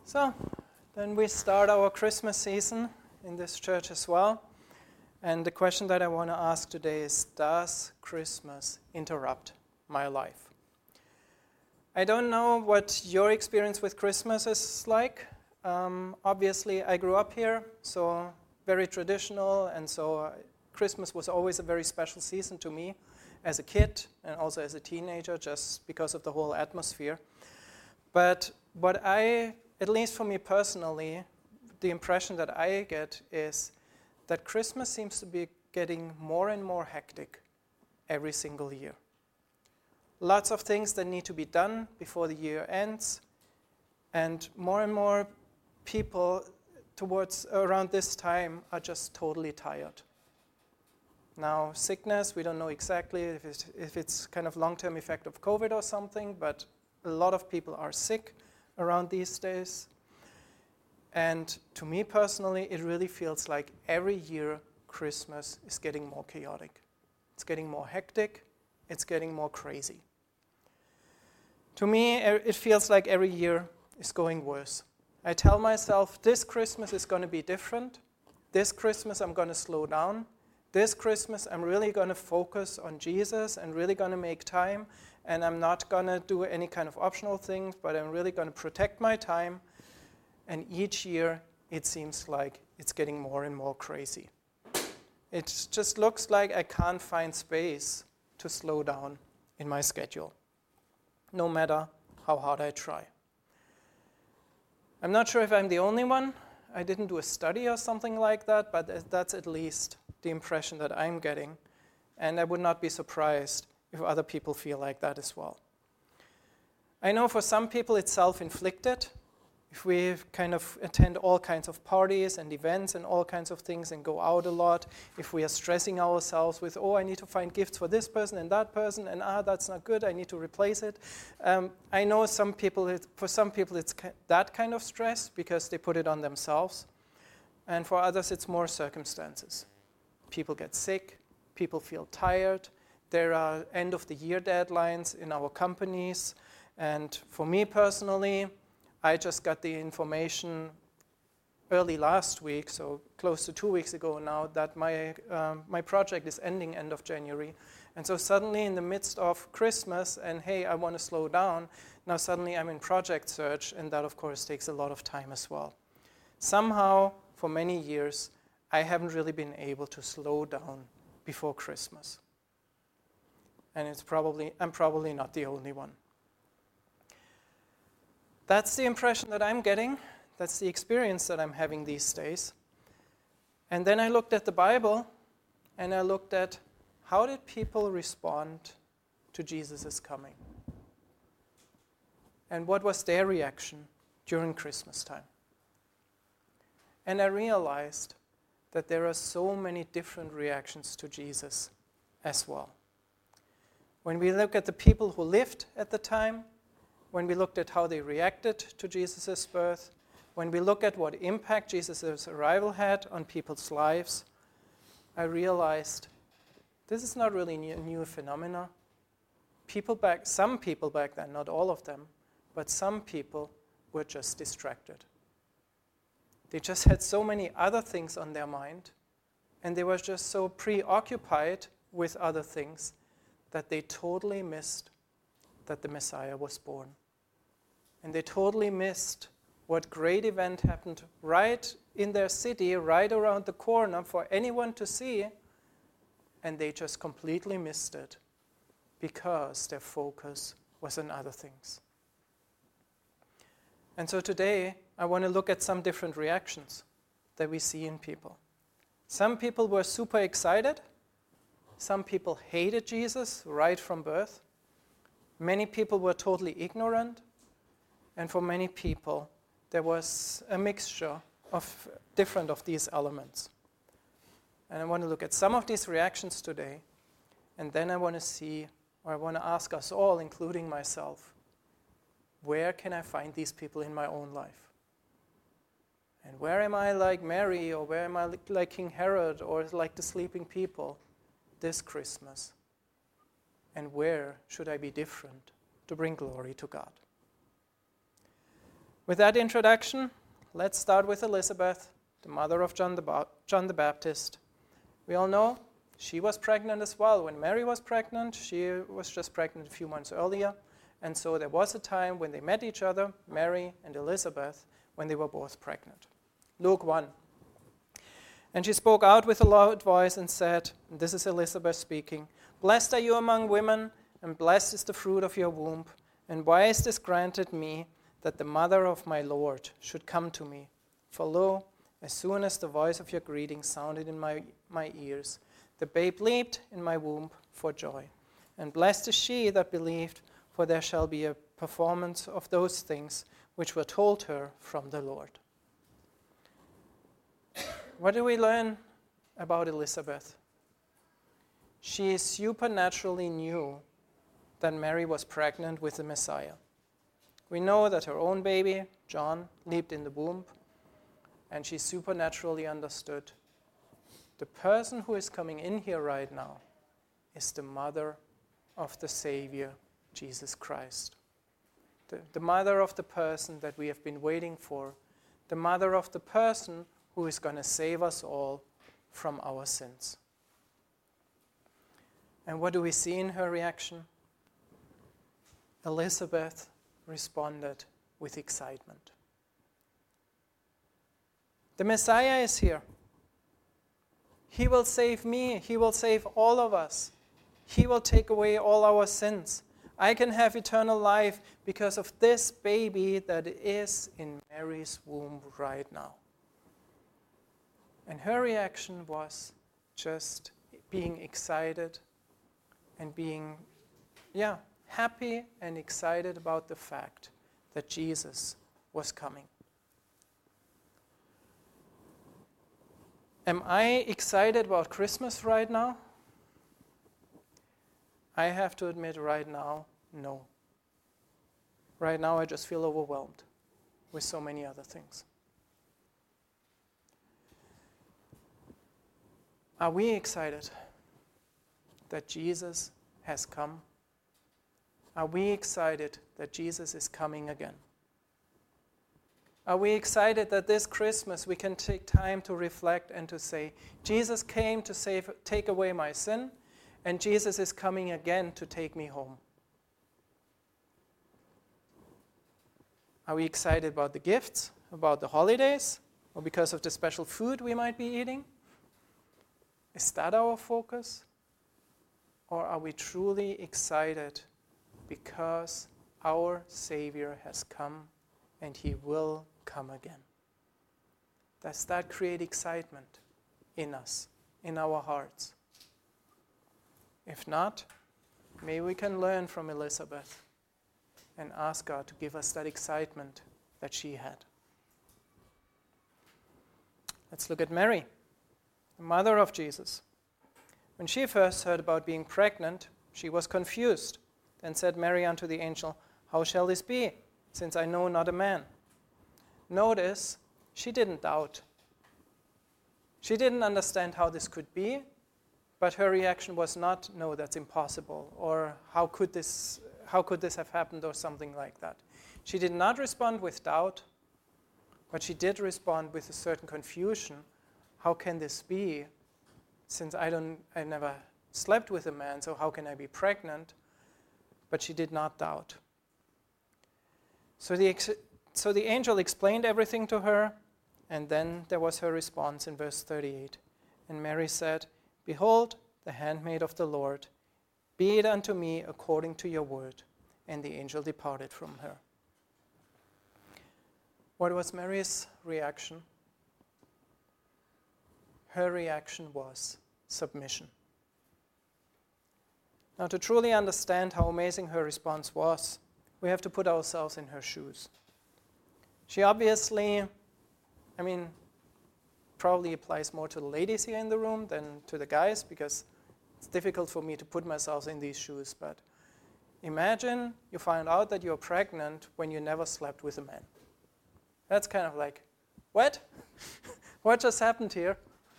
So, then we start our Christmas season in this church as well. And the question that I want to ask today is, does Christmas interrupt my life? I don't know what your experience with Christmas is like. Obviously, I grew up here, so very traditional, and so Christmas was always a very special season to me as a kid and also as a teenager, just because of the whole atmosphere. But what at least for me personally, the impression that I get is that Christmas seems to be getting more and more hectic every single year. Lots of things that need to be done before the year ends, and more people towards around this time are just totally tired. Now, sickness, we don't know exactly if it's kind of long-term effect of COVID or something, but a lot of people are sick around these days. And to me personally, it really feels like every year Christmas is getting more chaotic. It's getting more hectic. It's getting more crazy. To me, it feels like every year is going worse. I tell myself, this Christmas is going to be different. This Christmas, I'm going to slow down. This Christmas, I'm really going to focus on Jesus and really going to make time. And I'm not going to do any kind of optional things, but I'm really going to protect my time. And each year, it seems like it's getting more and more crazy. It just looks like I can't find space to slow down in my schedule, no matter how hard I try. I'm not sure if I'm the only one. I didn't do a study or something like that, but that's at least the impression that I'm getting. And I would not be surprised if other people feel like that as well. I know for some people it's self-inflicted. If we kind of attend all kinds of parties and events and all kinds of things and go out a lot, if we are stressing ourselves with, I need to find gifts for this person and that person, and that's not good, I need to replace it. I know for some people it's that kind of stress because they put it on themselves. And for others it's more circumstances. People get sick, people feel tired, there are end of the year deadlines in our companies, and for me personally, I just got the information early last week, so close to 2 weeks ago now, that my project is ending end of January. And so suddenly in the midst of Christmas and hey, I want to slow down, now suddenly I'm in project search, and that of course takes a lot of time as well. Somehow, for many years, I haven't really been able to slow down before Christmas. And I'm probably not the only one. That's the impression that I'm getting. That's the experience that I'm having these days. And then I looked at the Bible, and I looked at how did people respond to Jesus' coming? And what was their reaction during Christmas time? And I realized that there are so many different reactions to Jesus as well. When we look at the people who lived at the time, when we looked at how they reacted to Jesus' birth, when we look at what impact Jesus' arrival had on people's lives, I realized this is not really a new phenomena. Some people back then, not all of them, but some people were just distracted. They just had so many other things on their mind, and they were just so preoccupied with other things that they totally missed that the Messiah was born. And they totally missed what great event happened right in their city, right around the corner for anyone to see, and they just completely missed it because their focus was on other things. And so today, I want to look at some different reactions that we see in people. Some people were super excited. Some people hated Jesus right from birth. Many people were totally ignorant. And for many people, there was a mixture of different of these elements. And I want to look at some of these reactions today. And then I want to ask us all, including myself, where can I find these people in my own life? And where am I like Mary, or where am I like King Herod, or like the sleeping people this Christmas? And where should I be different to bring glory to God? With that introduction, let's start with Elizabeth, the mother of John the Baptist. We all know she was pregnant as well. When Mary was pregnant, she was just pregnant a few months earlier. And so there was a time when they met each other, Mary and Elizabeth, when they were both pregnant. Luke 1. And she spoke out with a loud voice and said, and this is Elizabeth speaking, "Blessed are you among women, and blessed is the fruit of your womb. And why is this granted me, that the mother of my Lord should come to me? For lo, as soon as the voice of your greeting sounded in my ears, the babe leaped in my womb for joy. And blessed is she that believed, for there shall be a performance of those things which were told her from the Lord." What do we learn about Elizabeth? She supernaturally knew that Mary was pregnant with the Messiah. We know that her own baby, John, leaped in the womb, and she supernaturally understood the person who is coming in here right now is the mother of the Savior, Jesus Christ. The mother of the person that we have been waiting for, the mother of the person who is going to save us all from our sins. And what do we see in her reaction? Elizabeth responded with excitement. The Messiah is here. He will save me. He will save all of us. He will take away all our sins. I can have eternal life because of this baby that is in Mary's womb right now. And her reaction was just being excited and being, happy and excited about the fact that Jesus was coming. Am I excited about Christmas right now? I have to admit right now, no. Right now I just feel overwhelmed with so many other things. Are we excited that Jesus has come? Are we excited that Jesus is coming again? Are we excited that this Christmas we can take time to reflect and to say, Jesus came to take away my sin, and Jesus is coming again to take me home? Are we excited about the gifts, about the holidays, or because of the special food we might be eating? Is that our focus? Or are we truly excited because our Savior has come and He will come again? Does that create excitement in us, in our hearts? If not, maybe we can learn from Elizabeth and ask God to give us that excitement that she had. Let's look at Mary, the mother of Jesus. When she first heard about being pregnant, she was confused. Then said Mary unto the angel, "How shall this be, since I know not a man?" Notice, she didn't doubt. She didn't understand how this could be, but her reaction was not, "No, that's impossible," or how could this have happened, or something like that. She did not respond with doubt, but she did respond with a certain confusion. How can this be? Since I never slept with a man, so how can I be pregnant? But she did not doubt. So the angel explained everything to her, and then there was her response in verse 38. And Mary said, "Behold, the handmaid of the Lord, be it unto me according to your word." And the angel departed from her. What was Mary's reaction? Her reaction was submission. Now, to truly understand how amazing her response was, we have to put ourselves in her shoes. She obviously, probably applies more to the ladies here in the room than to the guys, because it's difficult for me to put myself in these shoes. But imagine you find out that you're pregnant when you never slept with a man. That's kind of like, what? What just happened here?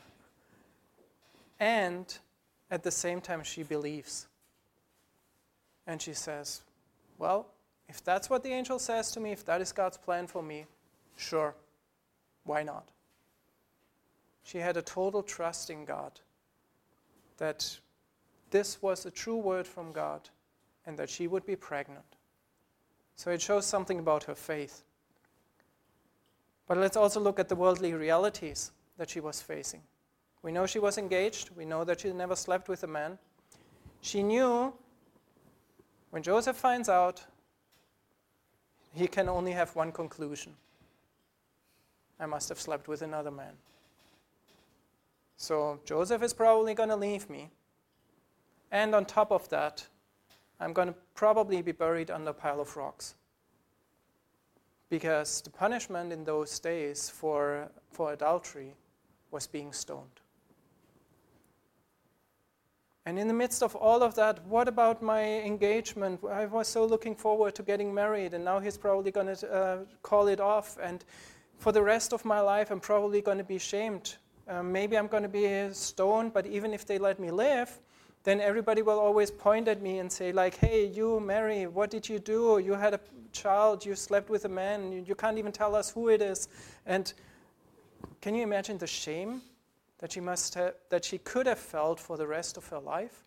And at the same time, she believes. And she says, well, If that's what the angel says to me, if that is God's plan for me, sure, why not? She had a total trust in God that this was a true word from God and that she would be pregnant. So it shows something about her faith. But let's also look at the worldly realities that she was facing. We know she was engaged. We know that she never slept with a man. She knew when Joseph finds out, he can only have one conclusion. I must have slept with another man. So Joseph is probably going to leave me. And on top of that, I'm going to probably be buried under a pile of rocks. Because the punishment in those days for adultery was being stoned. And in the midst of all of that, what about my engagement? I was so looking forward to getting married, and now he's probably going to call it off. And for the rest of my life, I'm probably going to be shamed. Maybe I'm going to be stoned, but even if they let me live, then everybody will always point at me and say, like, hey, you, Mary, what did you do? You had a child, you slept with a man, you can't even tell us who it is. And can you imagine the shame that she could have felt for the rest of her life?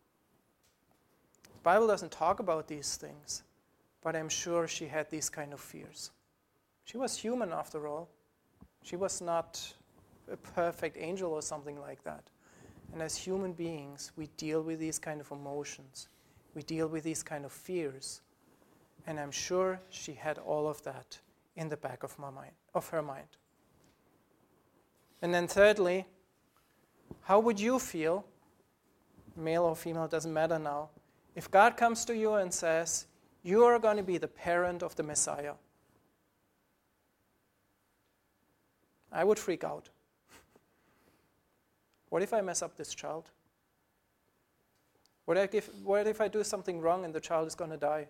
The Bible doesn't talk about these things, but I'm sure she had these kind of fears. She was human after all. She was not a perfect angel or something like that. And as human beings, we deal with these kind of emotions. We deal with these kind of fears. And I'm sure she had all of that in the back of her mind. And then thirdly, how would you feel, male or female, doesn't matter now, if God comes to you and says, you are going to be the parent of the Messiah? I would freak out. What if I mess up this child? What if I do something wrong and the child is going to die?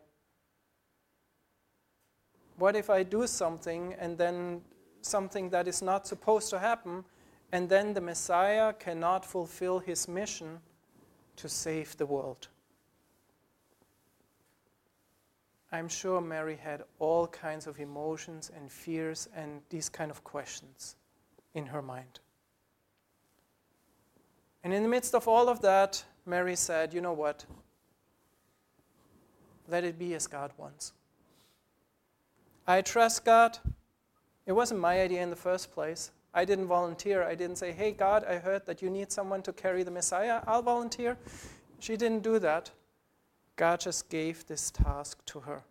What if I do something and then something that is not supposed to happen, and then the Messiah cannot fulfill his mission to save the world? I'm sure Mary had all kinds of emotions and fears and these kind of questions in her mind. And in the midst of all of that, Mary said, you know what? Let it be as God wants. I trust God. It wasn't my idea in the first place. I didn't volunteer. I didn't say, hey, God, I heard that you need someone to carry the Messiah. I'll volunteer. She didn't do that. God just gave this task to her.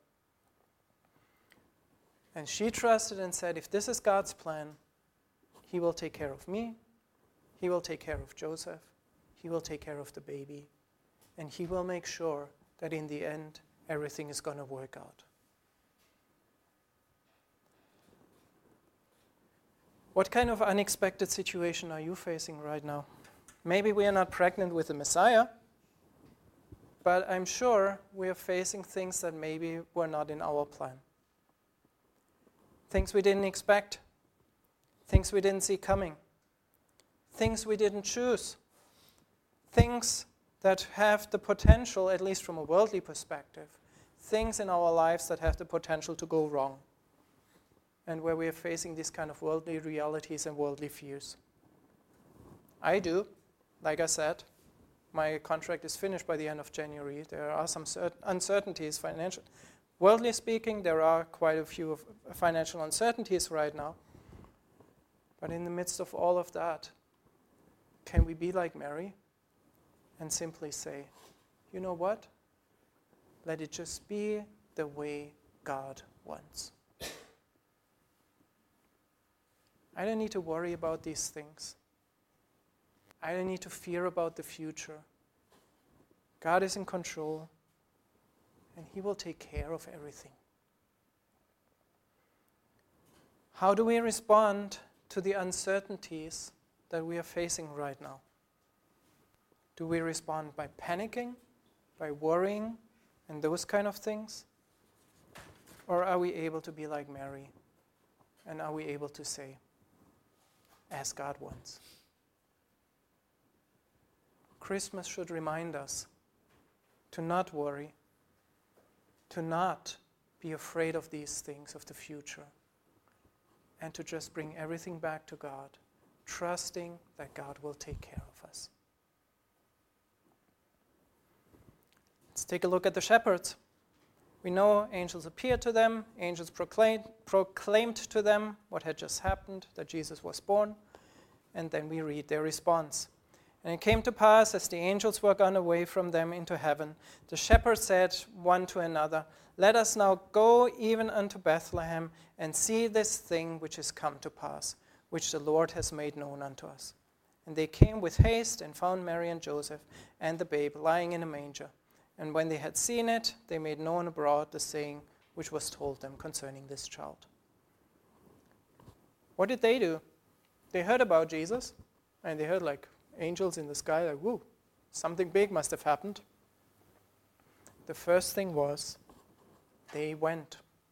And she trusted and said, if this is God's plan, he will take care of me. He will take care of Joseph. He will take care of the baby. And he will make sure that in the end, everything is going to work out. What kind of unexpected situation are you facing right now? Maybe we are not pregnant with the Messiah, but I'm sure we are facing things that maybe were not in our plan. Things we didn't expect. Things we didn't see coming. Things we didn't choose. Things that have the potential, at least from a worldly perspective, things in our lives that have the potential to go wrong, and where we are facing these kind of worldly realities and worldly fears. I do. Like I said, my contract is finished by the end of January. There are some uncertainties, financial. Worldly speaking, there are quite a few financial uncertainties right now. But in the midst of all of that, can we be like Mary and simply say, you know what? Let it just be the way God wants. I don't need to worry about these things. I don't need to fear about the future. God is in control, and he will take care of everything. How do we respond to the uncertainties that we are facing right now? Do we respond by panicking, by worrying, and those kind of things? Or are we able to be like Mary? And are we able to say, as God wants? Christmas should remind us to not worry, to not be afraid of these things of the future, and to just bring everything back to God, trusting that God will take care of us. Let's take a look at the shepherds. We know angels appeared to them, angels proclaimed to them what had just happened, that Jesus was born, and then we read their response. And it came to pass, as the angels were gone away from them into heaven, the shepherds said one to another, Let us now go even unto Bethlehem, and see this thing which is come to pass, which the Lord has made known unto us. And they came with haste, and found Mary and Joseph, and the babe lying in a manger. And when they had seen it, they made known abroad the saying which was told them concerning this child. What did they do? They heard about Jesus, and they heard like angels in the sky, like, whoa, something big must have happened. The first thing was, they went.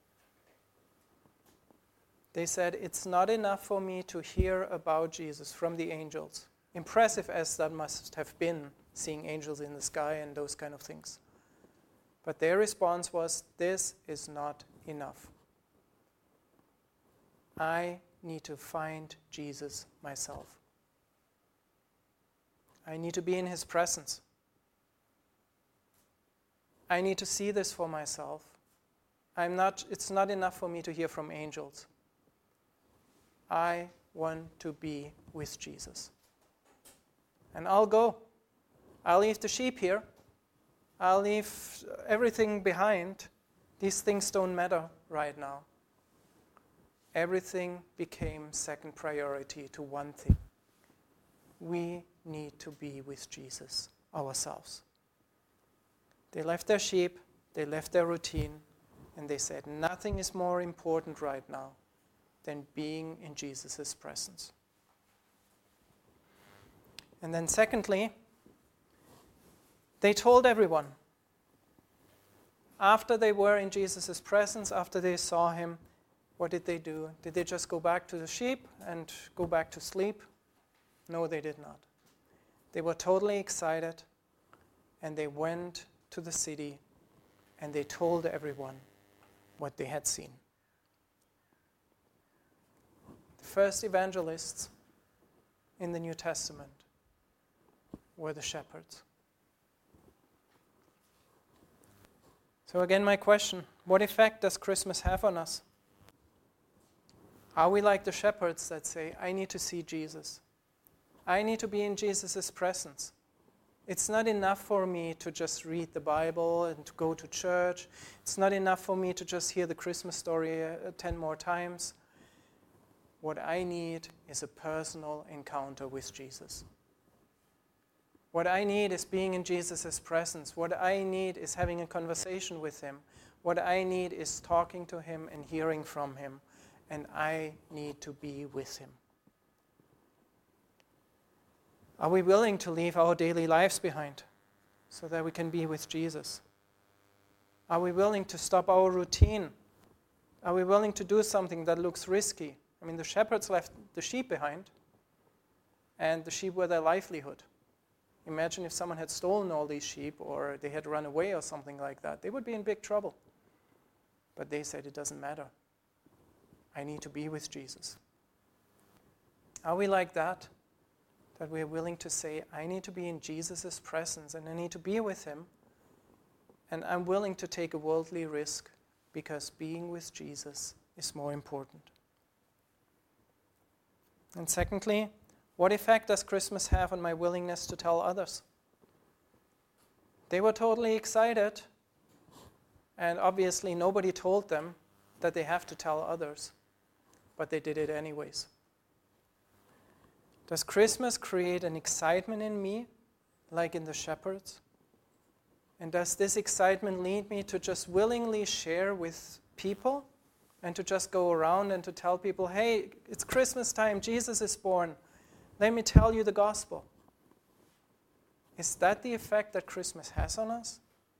They said, it's not enough for me to hear about Jesus from the angels. Impressive as that must have been, seeing angels in the sky and those kind of things. But their response was, this is not enough. I need to find Jesus myself. I need to be in his presence. I need to see this for myself. It's not enough for me to hear from angels. I want to be with Jesus. And I'll go. I'll leave the sheep here. I'll leave everything behind. These things don't matter right now. Everything became second priority to one thing. We need to be with Jesus ourselves. They left their sheep, they left their routine, and they said nothing is more important right now than being in Jesus' presence. And then secondly, they told everyone. After they were in Jesus' presence, after they saw him, what did they do? Did they just go back to the sheep and go back to sleep? No, they did not. They were totally excited, and they went to the city, and they told everyone what they had seen. The first evangelists in the New Testament were the shepherds. So again, my question, what effect does Christmas have on us? Are we like the shepherds that say, I need to see Jesus? I need to be in Jesus' presence. It's not enough for me to just read the Bible and to go to church. It's not enough for me to just hear the Christmas story 10 more times. What I need is a personal encounter with Jesus. What I need is being in Jesus' presence. What I need is having a conversation with him. What I need is talking to him and hearing from him. And I need to be with him. Are we willing to leave our daily lives behind so that we can be with Jesus? Are we willing to stop our routine? Are we willing to do something that looks risky? I mean, the shepherds left the sheep behind, and the sheep were their livelihood. Imagine if someone had stolen all these sheep, or they had run away or something like that. They would be in big trouble. But they said, it doesn't matter. I need to be with Jesus. Are we like that? That we are willing to say, I need to be in Jesus' presence, and I need to be with him, and I'm willing to take a worldly risk because being with Jesus is more important. And secondly, what effect does Christmas have on my willingness to tell others? They were totally excited, and obviously nobody told them that they have to tell others, but they did it anyways. Does Christmas create an excitement in me, like in the shepherds? And does this excitement lead me to just willingly share with people and to just go around and to tell people, hey, it's Christmas time, Jesus is born. Let me tell you the gospel. Is that the effect that Christmas has on us?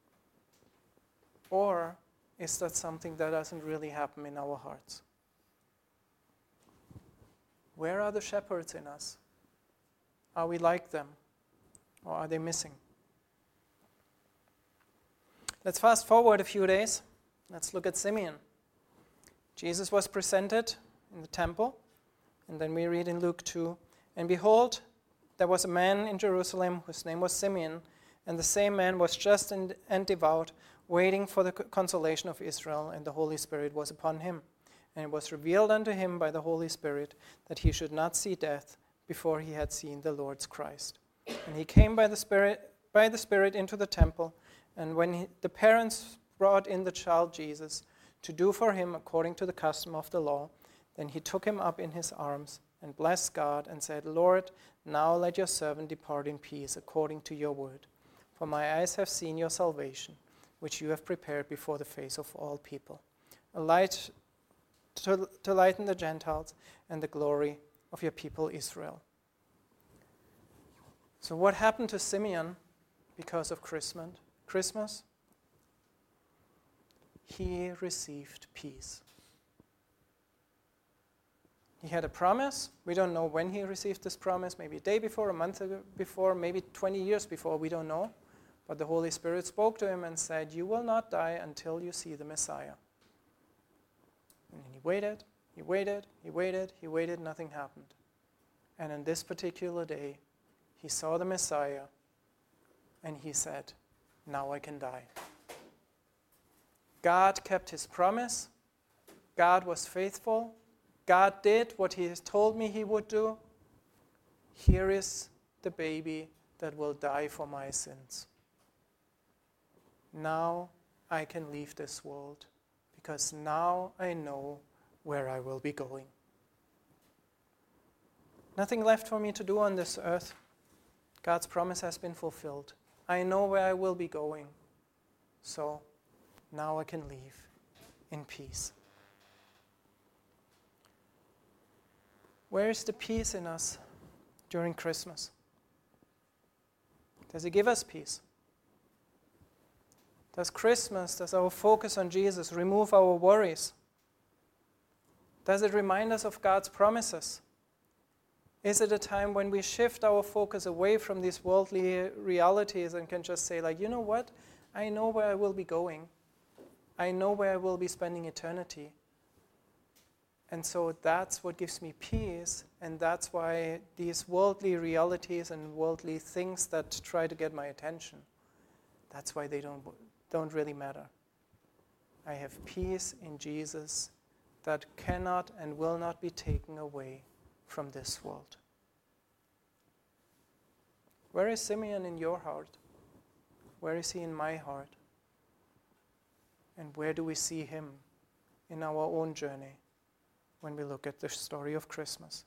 Or is that something that doesn't really happen in our hearts? Where are the shepherds in us? Are we like them? Or are they missing? Let's fast forward a few days Let's look at Simeon. Jesus was presented in the temple, and then we read in Luke 2, "And behold, there was a man in Jerusalem whose name was Simeon, and the same man was just and devout, waiting for the consolation of Israel, and the Holy Spirit was upon him. And it was revealed unto him by the Holy Spirit that he should not see death before he had seen the Lord's Christ. And he came by the Spirit into the temple, and when the parents brought in the child Jesus to do for him according to the custom of the law, then he took him up in his arms and blessed God and said, Lord, now let your servant depart in peace according to your word. For my eyes have seen your salvation, which you have prepared before the face of all people, a light to lighten the Gentiles and the glory of your people Israel." So what happened to Simeon because of Christmas? He received peace. He had a promise. We don't know when he received this promise, maybe a day before, a month before, maybe 20 years before, we don't know. But the Holy Spirit spoke to him and said, you will not die until you see the Messiah. And he waited, nothing happened. And on this particular day, he saw the Messiah, and he said, now I can die. God kept his promise. God was faithful. God did what he has told me he would do. Here is the baby that will die for my sins. Now I can leave this world because now I know where I will be going. Nothing left for me to do on this earth. God's promise has been fulfilled. I know where I will be going. So now I can leave in peace. Where is the peace in us during Christmas? Does it give us peace? Does our focus on Jesus remove our worries? Does it remind us of God's promises? Is it a time when we shift our focus away from these worldly realities and can just say, like, you know what? I know where I will be going. I know where I will be spending eternity. And so that's what gives me peace, and that's why these worldly realities and worldly things that try to get my attention, that's why they don't really matter. I have peace in Jesus that cannot and will not be taken away from this world. Where is Simeon in your heart? Where is he in my heart? And where do we see him in our own journey when we look at the story of Christmas?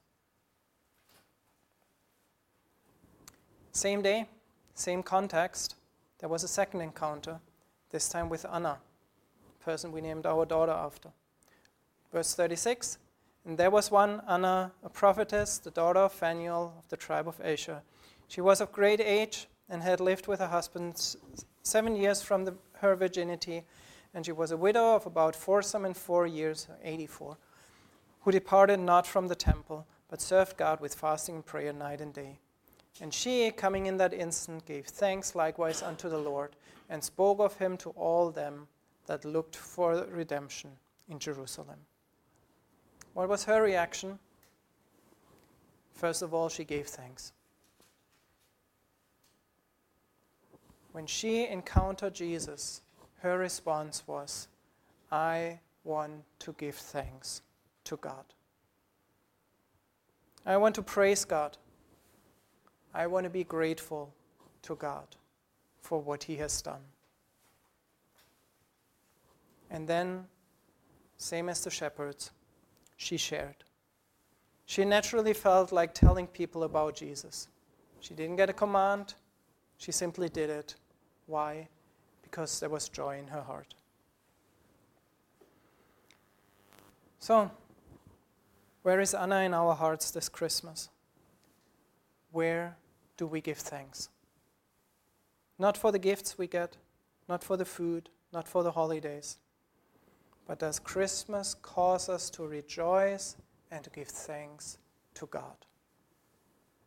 Same day, same context, there was a second encounter, this time with Anna, a person we named our daughter after. Verse 36, and there was one, Anna, a prophetess, the daughter of Phanuel of the tribe of Asher. She was of great age and had lived with her husband 7 years from her virginity, and she was a widow of about 4 years, 84, who departed not from the temple, but served God with fasting and prayer night and day. And she, coming in that instant, gave thanks likewise unto the Lord, and spoke of him to all them that looked for redemption in Jerusalem. What was her reaction? First of all, she gave thanks. When she encountered Jesus, her response was, I want to give thanks to God. I want to praise God. I want to be grateful to God for what he has done. And then, same as the shepherds, she shared. She naturally felt like telling people about Jesus. She didn't get a command. She simply did it. Why? Because there was joy in her heart. So, where is Anna in our hearts this Christmas? Where do we give thanks? Not for the gifts we get, not for the food, not for the holidays, but does Christmas cause us to rejoice and to give thanks to God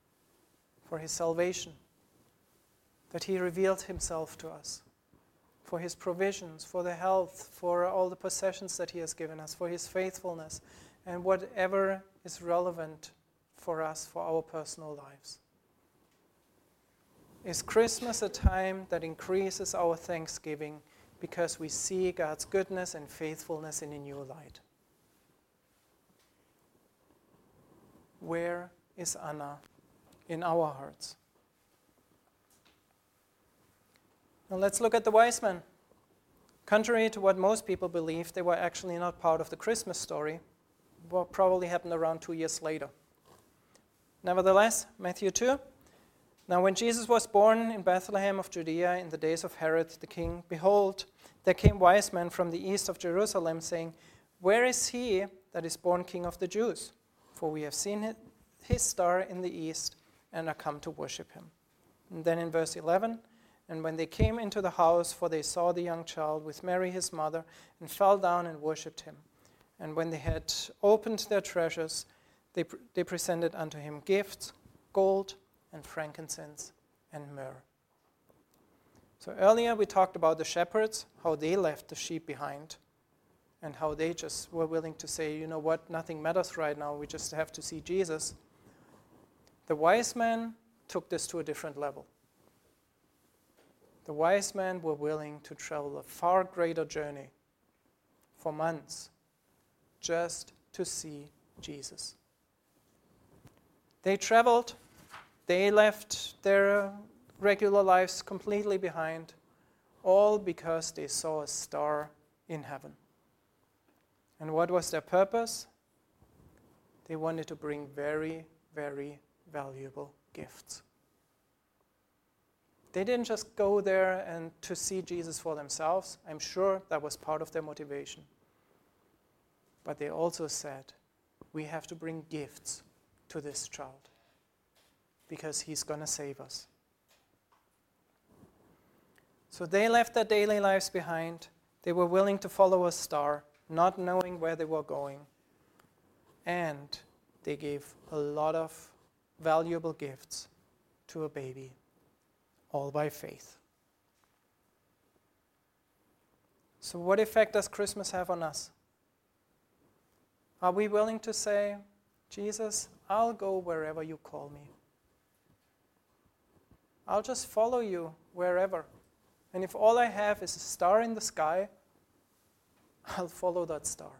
for his salvation, that he revealed himself to us, for his provisions, for the health, for all the possessions that he has given us, for his faithfulness, and whatever is relevant for us, for our personal lives. Is Christmas a time that increases our thanksgiving because we see God's goodness and faithfulness in a new light? Where is Anna in our hearts? Now let's look at the wise men. Contrary to what most people believe, they were actually not part of the Christmas story. What probably happened around 2 years later. Nevertheless, Matthew 2. Now when Jesus was born in Bethlehem of Judea in the days of Herod the king, behold, there came wise men from the east of Jerusalem, saying, Where is he that is born King of the Jews? For we have seen his star in the east and are come to worship him. And then in verse 11, and when they came into the house, for they saw the young child with Mary his mother, and fell down and worshipped him. And when they had opened their treasures, they presented unto him gifts, gold, and frankincense, and myrrh. So earlier we talked about the shepherds, how they left the sheep behind, and how they just were willing to say, you know what, nothing matters right now, we just have to see Jesus. The wise men took this to a different level. The wise men were willing to travel a far greater journey for months just to see Jesus. They traveled, they left their regular lives completely behind, all because they saw a star in heaven. And what was their purpose? They wanted to bring very, very valuable gifts. They didn't just go there and to see Jesus for themselves. I'm sure that was part of their motivation. But they also said, we have to bring gifts to this child because he's going to save us. So they left their daily lives behind. They were willing to follow a star, not knowing where they were going. And they gave a lot of valuable gifts to a baby, all by faith. So what effect does Christmas have on us? Are we willing to say, Jesus, I'll go wherever you call me. I'll just follow you wherever. And if all I have is a star in the sky, I'll follow that star.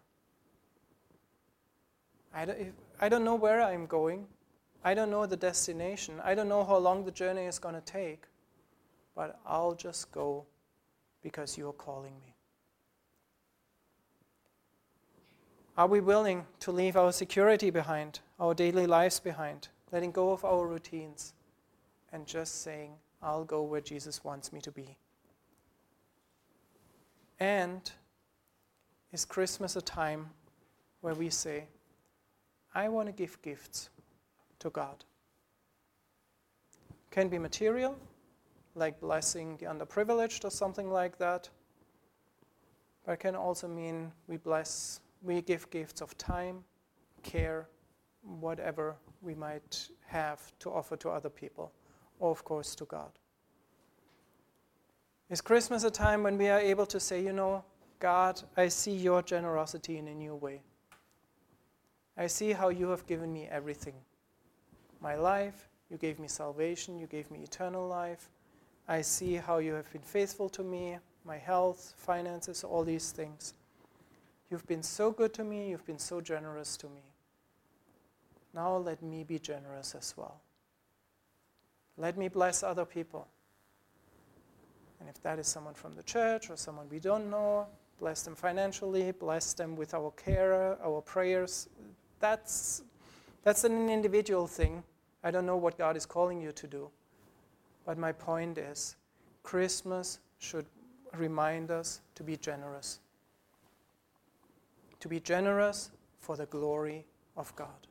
I don't know where I'm going. I don't know the destination. I don't know how long the journey is going to take. But I'll just go because you're calling me. Are we willing to leave our security behind, our daily lives behind, letting go of our routines, and just saying, I'll go where Jesus wants me to be? And is Christmas a time where we say, I want to give gifts to God? Can be material, like blessing the underprivileged or something like that. But it can also mean we give gifts of time, care, whatever we might have to offer to other people, or of course to God. Is Christmas a time when we are able to say, you know, God, I see your generosity in a new way. I see how you have given me everything. My life, you gave me salvation, you gave me eternal life. I see how you have been faithful to me, my health, finances, all these things. You've been so good to me, you've been so generous to me. Now let me be generous as well. Let me bless other people. And if that is someone from the church or someone we don't know, bless them financially, bless them with our care, our prayers. That's an individual thing. I don't know what God is calling you to do. But my point is, Christmas should remind us to be generous. To be generous for the glory of God.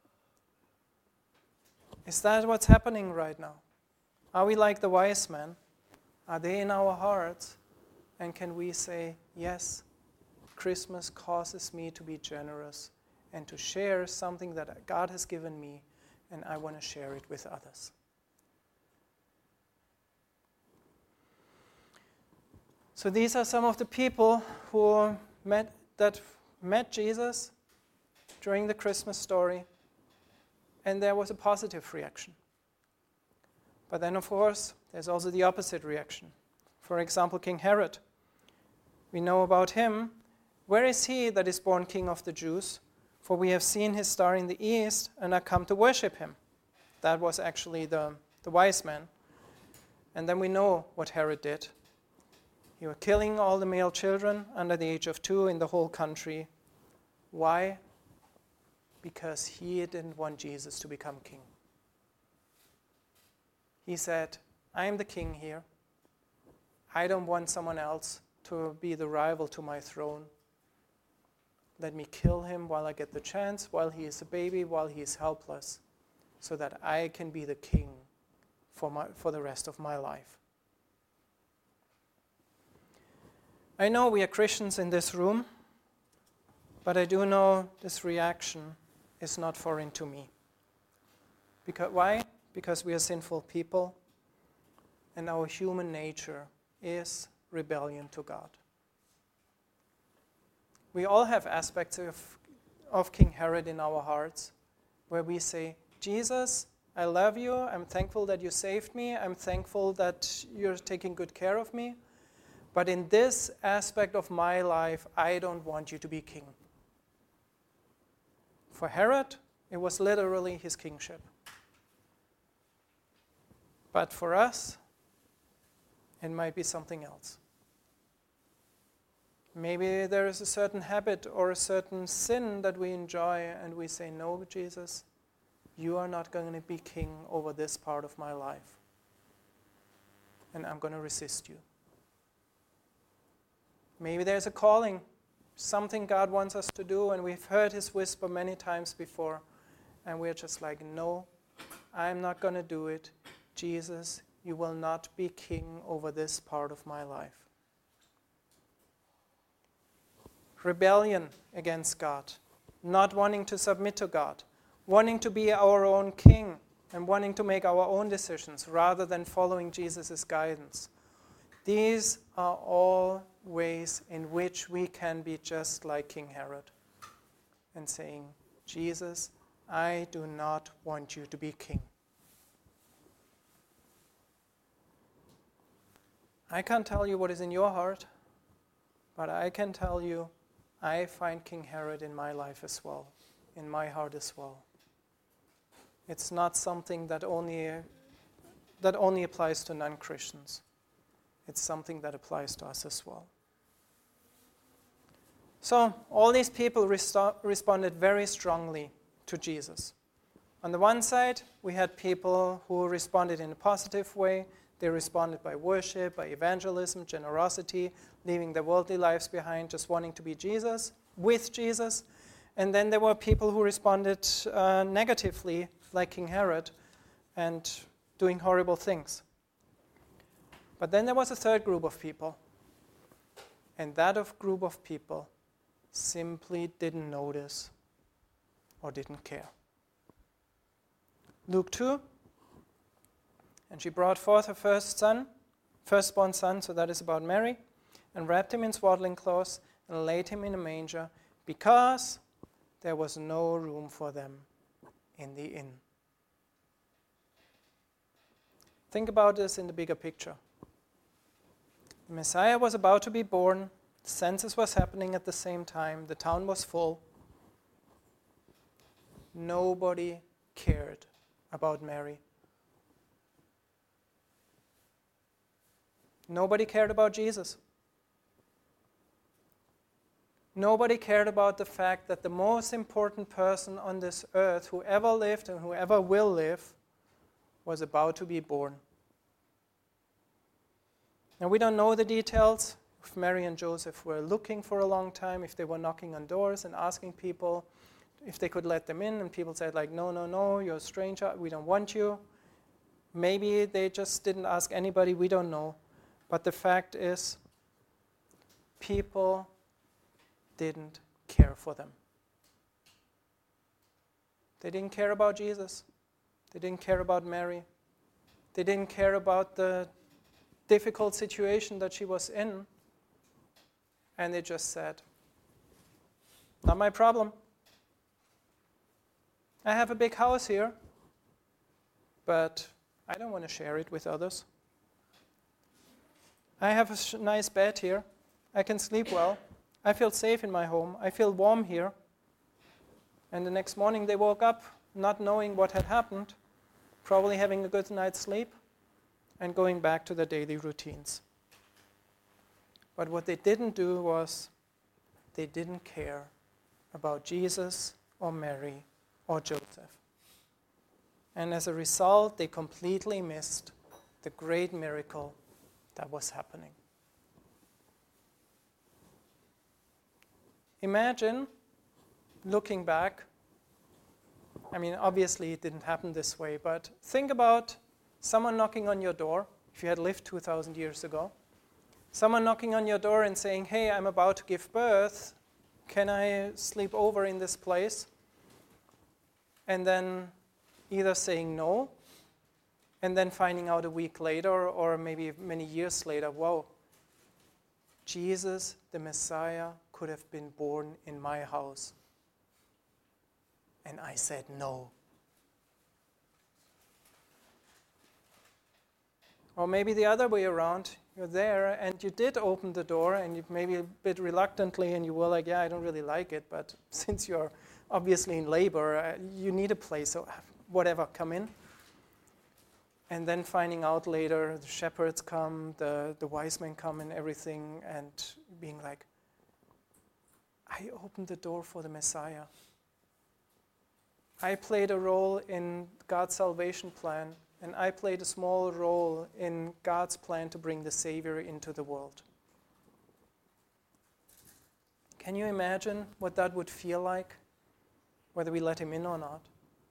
Is that what's happening right now? Are we like the wise men? Are they in our hearts? And can we say, yes, Christmas causes me to be generous and to share something that God has given me, and I want to share it with others. So these are some of the people who met Jesus during the Christmas story, and there was a positive reaction. But then, of course, there's also the opposite reaction. For example, King Herod. We know about him. Where is he that is born King of the Jews? For we have seen his star in the east and are come to worship him. That was actually the wise man. And then we know what Herod did. He was killing all the male children under the age of 2 in the whole country. Why? Because he didn't want Jesus to become king. He said, I am the king here. I don't want someone else to be the rival to my throne. Let me kill him while I get the chance, while he is a baby, while he is helpless, so that I can be the king for the rest of my life. I know we are Christians in this room, but I do know this reaction is not foreign to me. Why? Because we are sinful people, and our human nature is rebellion to God. We all have aspects of King Herod in our hearts where we say, Jesus, I love you. I'm thankful that you saved me. I'm thankful that you're taking good care of me. But in this aspect of my life, I don't want you to be king. For Herod, it was literally his kingship. But for us, it might be something else. Maybe there is a certain habit or a certain sin that we enjoy and we say, no, Jesus, you are not going to be king over this part of my life. And I'm going to resist you. Maybe there's a calling, something God wants us to do, and we've heard his whisper many times before, and we're just like, no, I'm not going to do it. Jesus, you will not be king over this part of my life. Rebellion against God, not wanting to submit to God, wanting to be our own king, and wanting to make our own decisions rather than following Jesus' guidance. These are all ways in which we can be just like King Herod and saying, Jesus, I do not want you to be king. I can't tell you what is in your heart, but I can tell you I find King Herod in my life as well, in my heart as well. It's not something that only applies to non-Christians. It's something that applies to us as well. So all these people responded very strongly to Jesus. On the one side, we had people who responded in a positive way. They responded by worship, by evangelism, generosity, leaving their worldly lives behind, just wanting to be Jesus, with Jesus. And then there were people who responded negatively, like King Herod, and doing horrible things. But then there was a third group of people. And that group of people simply didn't notice or didn't care. Luke 2, and she brought forth her firstborn son, so that is about Mary, and wrapped him in swaddling clothes and laid him in a manger, because there was no room for them in the inn. Think about this in the bigger picture. The Messiah was about to be born. The census was happening at the same time. The town was full. Nobody cared about Mary. Nobody cared about Jesus. Nobody cared about the fact that the most important person on this earth, who ever lived and who ever will live, was about to be born. Now, we don't know the details. If Mary and Joseph were looking for a long time, if they were knocking on doors and asking people if they could let them in, and people said, like, no, you're a stranger, we don't want you. Maybe they just didn't ask anybody, we don't know. But the fact is, people didn't care for them. They didn't care about Jesus. They didn't care about Mary. They didn't care about the difficult situation that she was in And they just said, not my problem. I have a big house here, but I don't want to share it with others. I have a nice bed here. I can sleep well. I feel safe in my home. I feel warm here. And the next morning they woke up not knowing what had happened, probably having a good night's sleep, and going back to their daily routines. But what they didn't do was they didn't care about Jesus or Mary or Joseph. And as a result, they completely missed the great miracle that was happening. Imagine looking back. I mean, obviously it didn't happen this way, but think about someone knocking on your door, if you had lived 2,000 years ago. Someone knocking on your door and saying, hey, I'm about to give birth. Can I sleep over in this place? And then either saying no, and then finding out a week later or maybe many years later, whoa, Jesus, the Messiah, could have been born in my house. And I said no. Or maybe the other way around. You're there and you did open the door and you maybe a bit reluctantly and you were like, yeah, I don't really like it, but since you're obviously in labor, you need a place, so whatever, come in. And then finding out later, the shepherds come, the wise men come and everything, and being like, I opened the door for the Messiah. I played a role in God's salvation plan, and I played a small role in God's plan to bring the Savior into the world. Can you imagine what that would feel like, whether we let him in or not?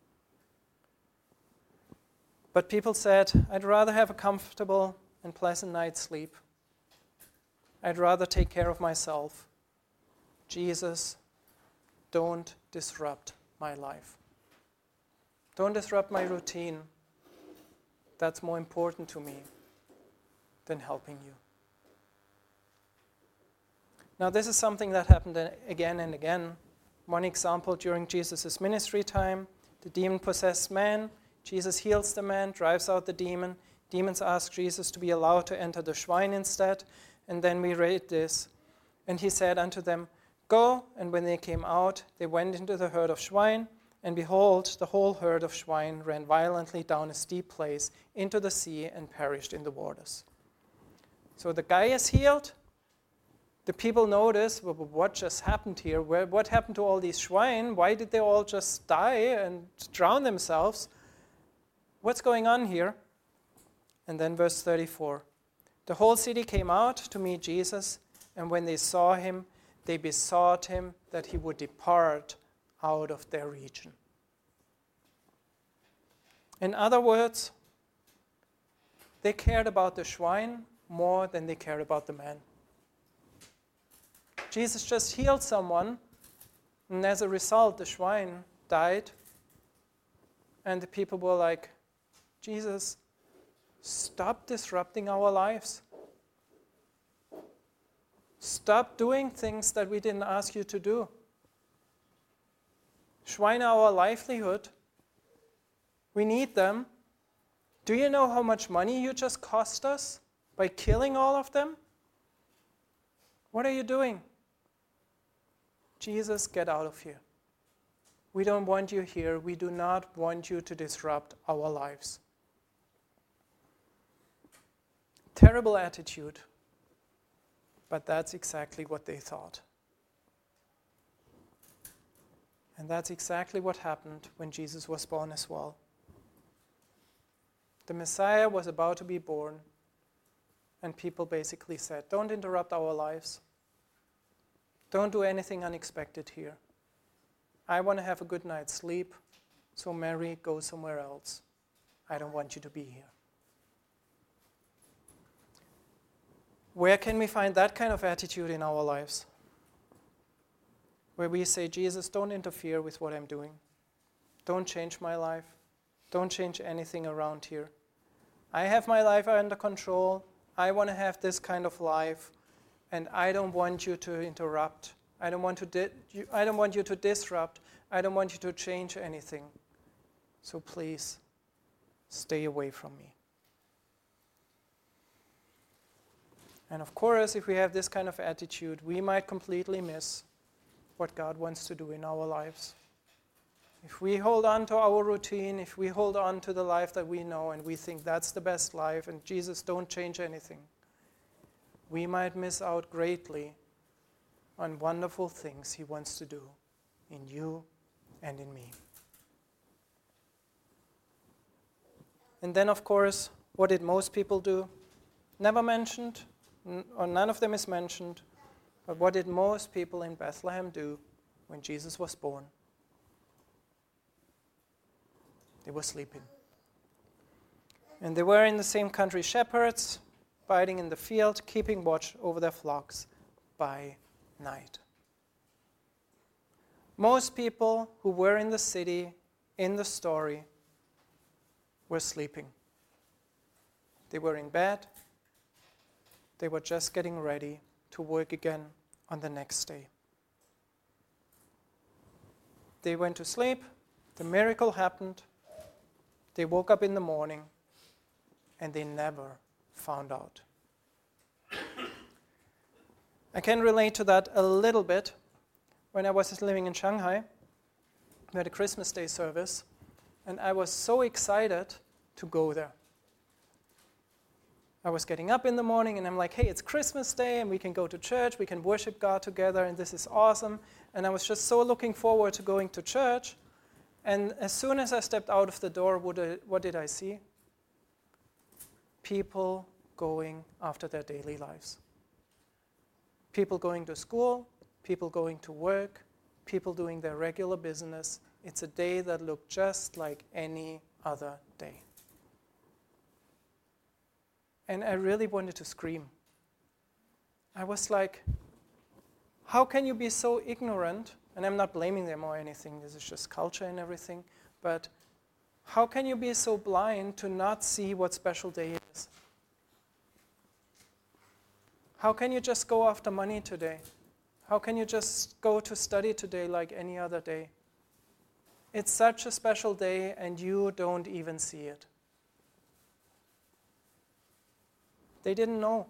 But people said, I'd rather have a comfortable and pleasant night's sleep. I'd rather take care of myself. Jesus, don't disrupt my life. Don't disrupt my routine. That's more important to me than helping you. Now, this is something that happened again and again. One example during Jesus' ministry time, the demon-possessed man. Jesus heals the man, drives out the demon. Demons ask Jesus to be allowed to enter the swine instead. And then we read this. And he said unto them, Go, and when they came out, they went into the herd of swine. And behold, the whole herd of swine ran violently down a steep place into the sea and perished in the waters. So the guy is healed. The people notice, well, what just happened here? What happened to all these swine? Why did they all just die and drown themselves? What's going on here? And then verse 34. The whole city came out to meet Jesus, and when they saw him, they besought him that he would depart out of their region. In other words, they cared about the swine more than they cared about the man. Jesus just healed someone, and as a result, the swine died. And the people were like, Jesus, stop disrupting our lives. Stop doing things that we didn't ask you to do. Swine are our livelihood. We need them. Do you know how much money you just cost us by killing all of them? What are you doing? Jesus, get out of here. We don't want you here. We do not want you to disrupt our lives. Terrible attitude, but that's exactly what they thought. And that's exactly what happened when Jesus was born as well. The Messiah was about to be born, and people basically said, don't interrupt our lives. Don't do anything unexpected here. I want to have a good night's sleep, so Mary, go somewhere else. I don't want you to be here. Where can we find that kind of attitude in our lives? Where we say, Jesus, don't interfere with what I'm doing. Don't change my life. Don't change anything around here. I have my life under control. I want to have this kind of life, and I don't want you to interrupt. I don't want you to disrupt. I don't want you to change anything. So please, stay away from me. And of course, if we have this kind of attitude, we might completely miss what God wants to do in our lives. If we hold on to our routine, if we hold on to the life that we know and we think that's the best life and Jesus don't change anything, we might miss out greatly on wonderful things he wants to do in you and in me. And then, of course, what did most people do? Never mentioned, or none of them is mentioned, but what did most people in Bethlehem do when Jesus was born? They were sleeping. And they were in the same country, shepherds, abiding in the field, keeping watch over their flocks by night. Most people who were in the city, in the story, were sleeping. They were in bed. They were just getting ready to work again on the next day. They went to sleep. The miracle happened. They woke up in the morning, and they never found out. I can relate to that a little bit. When I was living in Shanghai, we had a Christmas Day service, and I was so excited to go there. I was getting up in the morning, and I'm like, hey, it's Christmas Day, and we can go to church, we can worship God together, and this is awesome. And I was just so looking forward to going to church. And as soon as I stepped out of the door, what did I see? People going after their daily lives. People going to school, people going to work, people doing their regular business. It's a day that looked just like any other day. And I really wanted to scream. I was like, how can you be so ignorant? And I'm not blaming them or anything, this is just culture and everything. But how can you be so blind to not see what special day it is? How can you just go after money today? How can you just go to study today like any other day? It's such a special day and you don't even see it. They didn't know.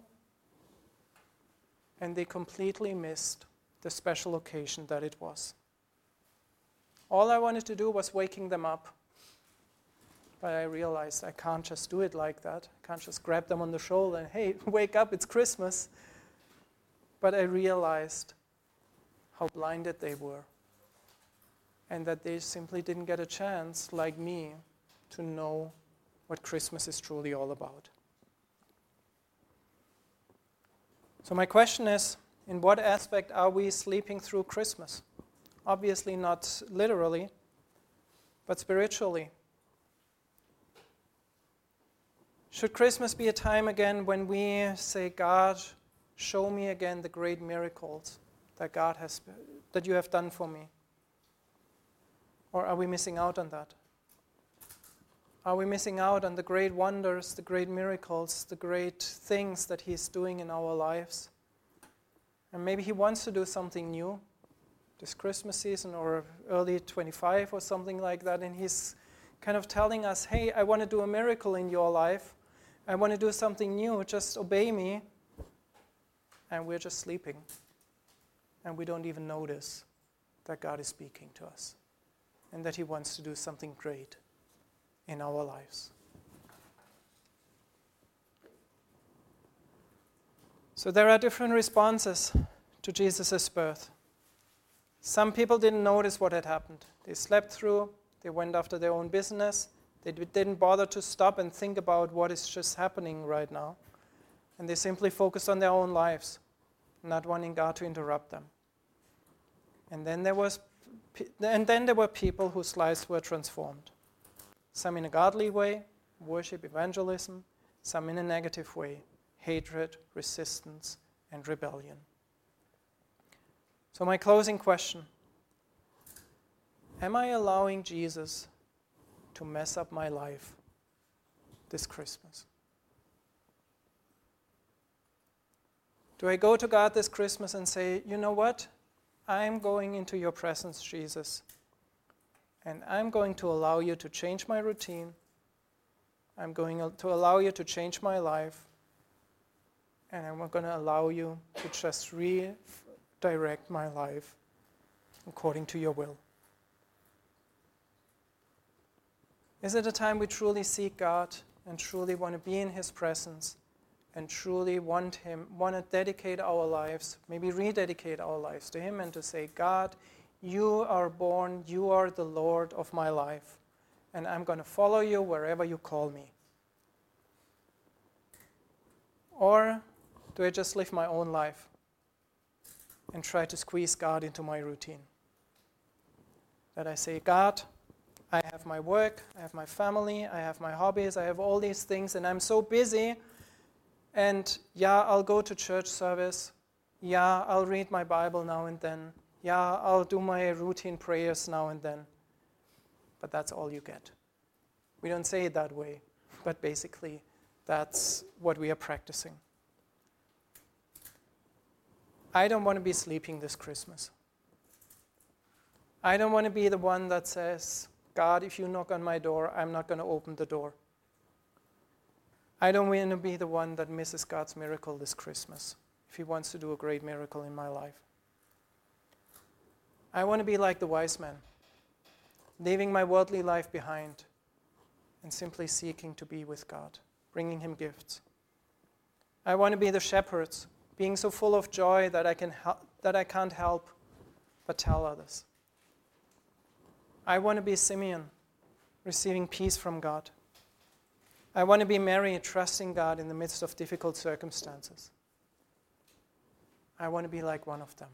And they completely missed the special occasion that it was. All I wanted to do was waking them up. But I realized I can't just do it like that. I can't just grab them on the shoulder and, hey, wake up, it's Christmas. But I realized how blinded they were. And that they simply didn't get a chance, like me, to know what Christmas is truly all about. So my question is, in what aspect are we sleeping through Christmas? Obviously not literally, but spiritually. Should Christmas be a time again when we say, God, show me again the great miracles that you have done for me? Or are we missing out on that? Are we missing out on the great wonders, the great miracles, the great things that He's doing in our lives? And maybe He wants to do something new this Christmas season or early 25 or something like that. And He's kind of telling us, hey, I want to do a miracle in your life. I want to do something new. Just obey me. And we're just sleeping. And we don't even notice that God is speaking to us. And that He wants to do something great in our lives. So there are different responses to Jesus' birth. Some people didn't notice what had happened. They slept through, they went after their own business, they didn't bother to stop and think about what is just happening right now. And they simply focused on their own lives, not wanting God to interrupt them. And then there were people whose lives were transformed. Some in a godly way, worship, evangelism, some in a negative way, hatred, resistance, and rebellion. So my closing question, am I allowing Jesus to mess up my life this Christmas? Do I go to God this Christmas and say, you know what? I'm going into your presence, Jesus, and I'm going to allow you to change my routine. I'm going to allow you to change my life, and I'm going to allow you to just redirect my life according to your will. Is it a time we truly seek God and truly want to be in His presence and truly want to dedicate our lives, maybe rededicate our lives to Him and to say, God, you are born, you are the Lord of my life, and I'm going to follow you wherever you call me? Or do I just live my own life and try to squeeze God into my routine? That I say, God, I have my work, I have my family, I have my hobbies, I have all these things, and I'm so busy. And yeah, I'll go to church service. Yeah, I'll read my Bible now and then. Yeah, I'll do my routine prayers now and then. But that's all you get. We don't say it that way, but basically that's what we are practicing. I don't want to be sleeping this Christmas. I don't want to be the one that says, God, if you knock on my door, I'm not going to open the door. I don't want to be the one that misses God's miracle this Christmas, if He wants to do a great miracle in my life. I want to be like the wise man, leaving my worldly life behind and simply seeking to be with God, bringing Him gifts. I want to be the shepherds, being so full of joy that I can't help but tell others. I want to be Simeon, receiving peace from God. I want to be Mary, trusting God in the midst of difficult circumstances. I want to be like one of them.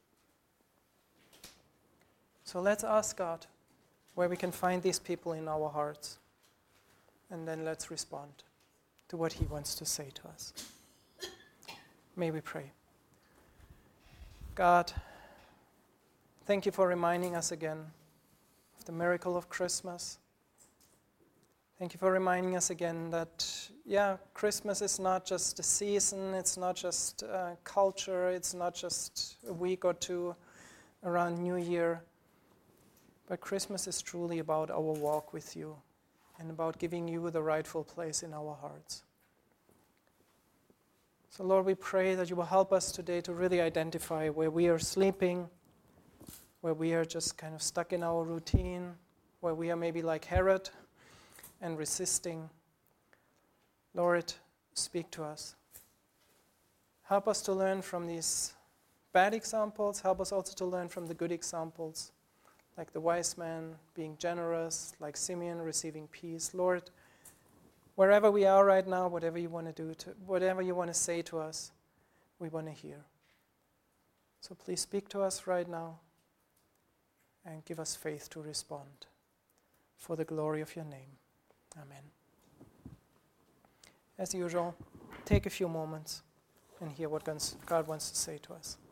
So let's ask God where we can find these people in our hearts, and then let's respond to what He wants to say to us. May we pray. God, thank you for reminding us again of the miracle of Christmas. Thank you for reminding us again that, Christmas is not just a season, it's not just culture, it's not just a week or two around New Year, but Christmas is truly about our walk with you and about giving you the rightful place in our hearts. So Lord, we pray that you will help us today to really identify where we are sleeping, where we are just kind of stuck in our routine, where we are maybe like Herod and resisting. Lord, speak to us. Help us to learn from these bad examples. Help us also to learn from the good examples, like the wise man being generous, like Simeon receiving peace. Lord, wherever we are right now, whatever you want to do, whatever you want to say to us, we want to hear. So please speak to us right now and give us faith to respond for the glory of your name. Amen. As usual, take a few moments and hear what God wants to say to us.